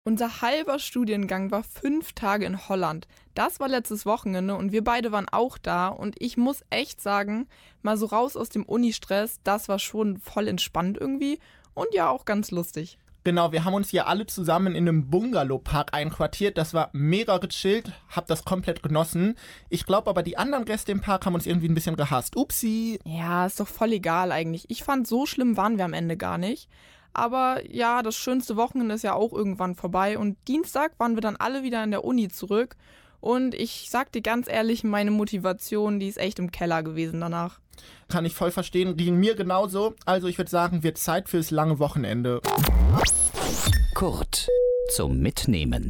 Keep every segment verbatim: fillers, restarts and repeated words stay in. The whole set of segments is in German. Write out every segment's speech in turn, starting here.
Unser halber Studiengang war fünf Tage in Holland. Das war letztes Wochenende und wir beide waren auch da. Und ich muss echt sagen, mal so raus aus dem Uni-Stress, das war schon voll entspannt irgendwie und ja auch ganz lustig. Genau, wir haben uns hier alle zusammen in einem Bungalow-Park einquartiert. Das war mega gechillt, hab das komplett genossen. Ich glaube aber, die anderen Gäste im Park haben uns irgendwie ein bisschen gehasst. Upsi. Ja, ist doch voll egal eigentlich. Ich fand, so schlimm waren wir am Ende gar nicht. Aber ja, das schönste Wochenende ist ja auch irgendwann vorbei und Dienstag waren wir dann alle wieder in der Uni zurück und ich sag dir ganz ehrlich, meine Motivation, die ist echt im Keller gewesen danach. Kann ich voll verstehen, ging mir genauso. Also ich würde sagen, wird Zeit fürs lange Wochenende. Kurt zum Mitnehmen.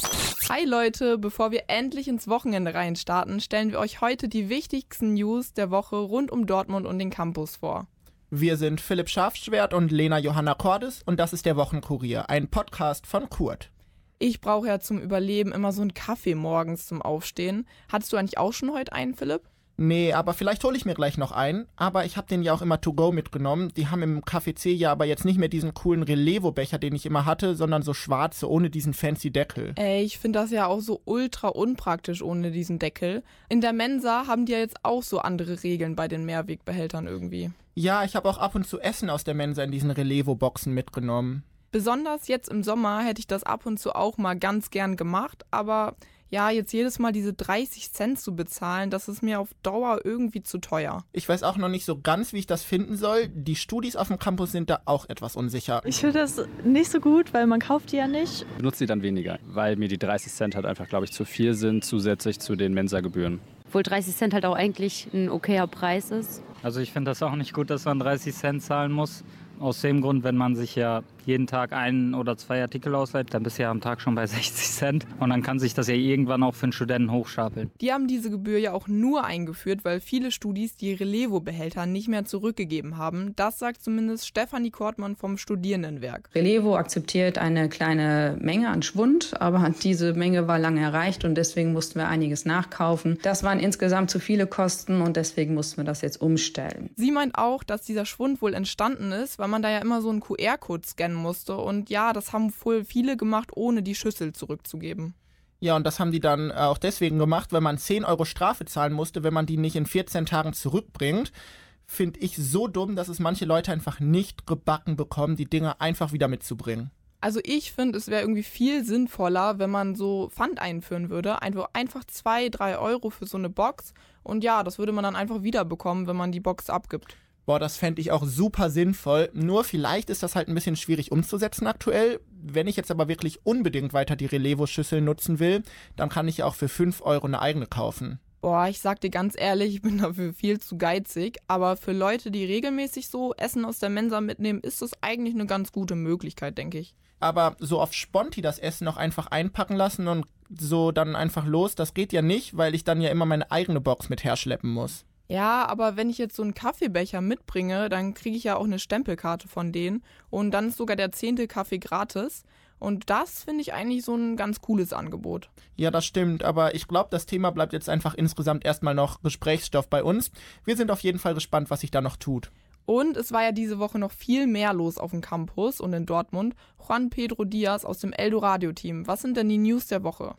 Hi Leute, bevor wir endlich ins Wochenende reinstarten, stellen wir euch heute die wichtigsten News der Woche rund um Dortmund und den Campus vor. Wir sind Philipp Schafschwert und Lena Johanna Cordes und das ist der Wochenkurier, ein Podcast von Kurt. Ich brauche ja zum Überleben immer so einen Kaffee morgens zum Aufstehen. Hattest du eigentlich auch schon heute einen, Philipp? Nee, aber vielleicht hole ich mir gleich noch einen. Aber ich habe den ja auch immer to go mitgenommen. Die haben im Café C ja aber jetzt nicht mehr diesen coolen Relevo-Becher, den ich immer hatte, sondern so schwarze, ohne diesen fancy Deckel. Ey, ich finde das ja auch so ultra unpraktisch ohne diesen Deckel. In der Mensa haben die ja jetzt auch so andere Regeln bei den Mehrwegbehältern irgendwie. Ja, ich habe auch ab und zu Essen aus der Mensa in diesen Relevo-Boxen mitgenommen. Besonders jetzt im Sommer hätte ich das ab und zu auch mal ganz gern gemacht, aber ja, jetzt jedes Mal diese dreißig Cent zu bezahlen, das ist mir auf Dauer irgendwie zu teuer. Ich weiß auch noch nicht so ganz, wie ich das finden soll. Die Studis auf dem Campus sind da auch etwas unsicher. Ich finde das nicht so gut, weil man kauft die ja nicht. Ich benutze die dann weniger, weil mir die dreißig Cent halt einfach, glaube ich, zu viel sind, zusätzlich zu den Mensa-Gebühren. Obwohl dreißig Cent halt auch eigentlich ein okayer Preis ist. Also ich finde das auch nicht gut, dass man dreißig Cent zahlen muss. Aus dem Grund, wenn man sich ja jeden Tag ein oder zwei Artikel ausleiht, dann bist du ja am Tag schon bei sechzig Cent. Und dann kann sich das ja irgendwann auch für einen Studenten hochstapeln. Die haben diese Gebühr ja auch nur eingeführt, weil viele Studis die Relevo-Behälter nicht mehr zurückgegeben haben. Das sagt zumindest Stefanie Kortmann vom Studierendenwerk. Relevo akzeptiert eine kleine Menge an Schwund, aber diese Menge war lange erreicht und deswegen mussten wir einiges nachkaufen. Das waren insgesamt zu viele Kosten und deswegen mussten wir das jetzt umstellen. Sie meint auch, dass dieser Schwund wohl entstanden ist, weil man da ja immer so einen Q R-Code scannen musste. Und ja, das haben wohl viele gemacht, ohne die Schüssel zurückzugeben. Ja, und das haben die dann auch deswegen gemacht, weil man zehn Euro Strafe zahlen musste, wenn man die nicht in vierzehn Tagen zurückbringt. Finde ich so dumm, dass es manche Leute einfach nicht gebacken bekommen, die Dinge einfach wieder mitzubringen. Also ich finde, es wäre irgendwie viel sinnvoller, wenn man so Pfand einführen würde. Einfach, einfach zwei, drei Euro für so eine Box. Und ja, das würde man dann einfach wiederbekommen, wenn man die Box abgibt. Boah, das fände ich auch super sinnvoll. Nur vielleicht ist das halt ein bisschen schwierig umzusetzen aktuell. Wenn ich jetzt aber wirklich unbedingt weiter die Relevo-Schüssel nutzen will, dann kann ich ja auch für fünf Euro eine eigene kaufen. Boah, ich sag dir ganz ehrlich, ich bin dafür viel zu geizig. Aber für Leute, die regelmäßig so Essen aus der Mensa mitnehmen, ist das eigentlich eine ganz gute Möglichkeit, denke ich. Aber so auf Sponti das Essen noch einfach einpacken lassen und so dann einfach los, das geht ja nicht, weil ich dann ja immer meine eigene Box mit herschleppen muss. Ja, aber wenn ich jetzt so einen Kaffeebecher mitbringe, dann kriege ich ja auch eine Stempelkarte von denen und dann ist sogar der zehnte Kaffee gratis und das finde ich eigentlich so ein ganz cooles Angebot. Ja, das stimmt, aber ich glaube, das Thema bleibt jetzt einfach insgesamt erstmal noch Gesprächsstoff bei uns. Wir sind auf jeden Fall gespannt, was sich da noch tut. Und es war ja diese Woche noch viel mehr los auf dem Campus und in Dortmund. Juan Pedro Diaz aus dem Eldoradio-Team. Was sind denn die News der Woche?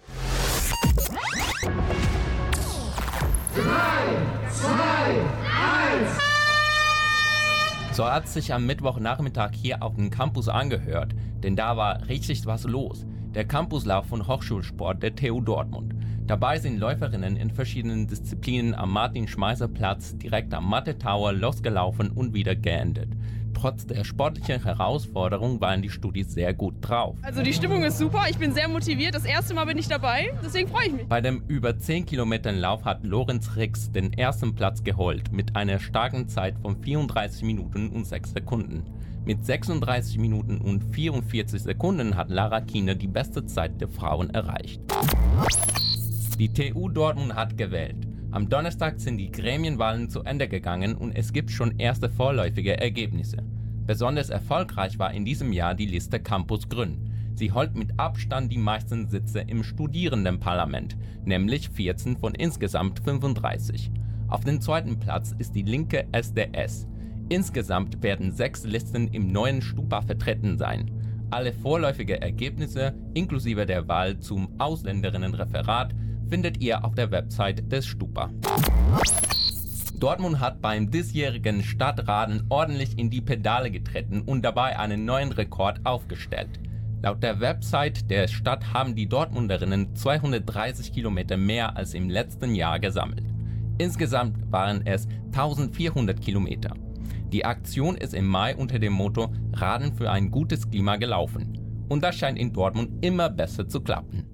drei, zwei, eins. So hat sich am Mittwochnachmittag hier auf dem Campus angehört, denn da war richtig was los. Der Campuslauf von Hochschulsport der T U Dortmund. Dabei sind Läuferinnen in verschiedenen Disziplinen am Martin-Schmeißer-Platz direkt am Mathe-Tower losgelaufen und wieder geendet. Trotz der sportlichen Herausforderung waren die Studis sehr gut drauf. Also die Stimmung ist super, ich bin sehr motiviert. Das erste Mal bin ich dabei, deswegen freue ich mich. Bei dem über zehn Kilometern Lauf hat Lorenz Rix den ersten Platz geholt mit einer starken Zeit von vierunddreißig Minuten und sechs Sekunden. Mit sechsunddreißig Minuten und vierundvierzig Sekunden hat Lara Kiene die beste Zeit der Frauen erreicht. Die T U Dortmund hat gewählt. Am Donnerstag sind die Gremienwahlen zu Ende gegangen und es gibt schon erste vorläufige Ergebnisse. Besonders erfolgreich war in diesem Jahr die Liste Campus Grün. Sie holt mit Abstand die meisten Sitze im Studierendenparlament, nämlich vierzehn von insgesamt fünfunddreißig. Auf dem zweiten Platz ist die linke S D S. Insgesamt werden sechs Listen im neuen Stupa vertreten sein. Alle vorläufigen Ergebnisse inklusive der Wahl zum Ausländerinnenreferat findet ihr auf der Website des Stupa. Dortmund hat beim diesjährigen Stadtradeln ordentlich in die Pedale getreten und dabei einen neuen Rekord aufgestellt. Laut der Website der Stadt haben die Dortmunderinnen zweihundertdreißig Kilometer mehr als im letzten Jahr gesammelt. Insgesamt waren es eintausendvierhundert Kilometer. Die Aktion ist im Mai unter dem Motto Radeln für ein gutes Klima gelaufen. Und das scheint in Dortmund immer besser zu klappen.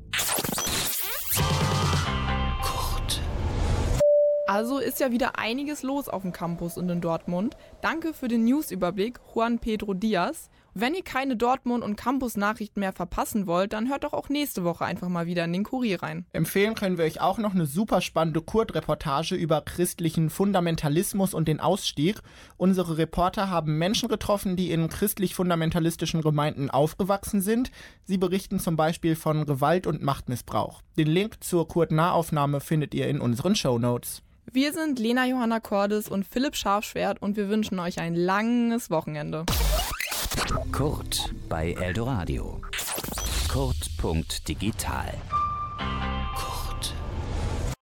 Also ist ja wieder einiges los auf dem Campus und in Dortmund. Danke für den Newsüberblick, Juan Pedro Diaz. Wenn ihr keine Dortmund- und Campus-Nachrichten mehr verpassen wollt, dann hört doch auch nächste Woche einfach mal wieder in den Kurier rein. Empfehlen können wir euch auch noch eine super spannende Kurt-Reportage über christlichen Fundamentalismus und den Ausstieg. Unsere Reporter haben Menschen getroffen, die in christlich-fundamentalistischen Gemeinden aufgewachsen sind. Sie berichten zum Beispiel von Gewalt und Machtmissbrauch. Den Link zur Kurt-Nahaufnahme findet ihr in unseren Shownotes. Wir sind Lena Johanna Cordes und Philipp Scharfschwert und wir wünschen euch ein langes Wochenende. Kurt bei Eldoradio. Kurt Punkt digital